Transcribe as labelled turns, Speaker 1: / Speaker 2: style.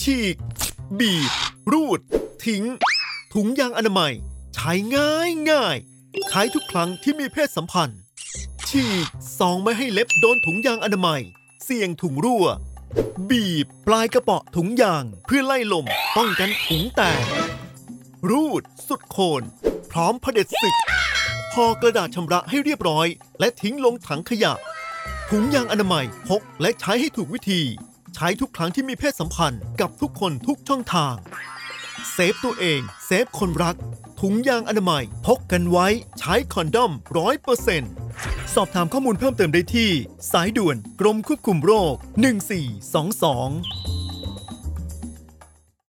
Speaker 1: ฉีกบีบรูดทิ้งถุงยางอนามัยใช้ง่ายใช้ทุกครั้งที่มีเพศสัมพันธ์ฉีกซองไม่ให้เล็บโดนถุงยางอนามัยเสี่ยงถุงรั่วบีบปลายกระเป๋าถุงยางเพื่อไล่ลมป้องกันถุงแตกรูดสุดโคนพร้อมเผด็จศึกห่อกระดาษชำระให้เรียบร้อยและทิ้งลงถังขยะถุงยางอนามัยพกและใช้ให้ถูกวิธีใช้ทุกครั้งที่มีเพศสัมพันธ์กับทุกคนทุกช่องทางเซฟตัวเองเซฟคนรักถุงยางอนามัยพกกันไว้ใช้คอนดอม 100% สอบถามข้อมูลเพิ่มเติมได้ที่สายด่วนกรมควบคุมโรค1422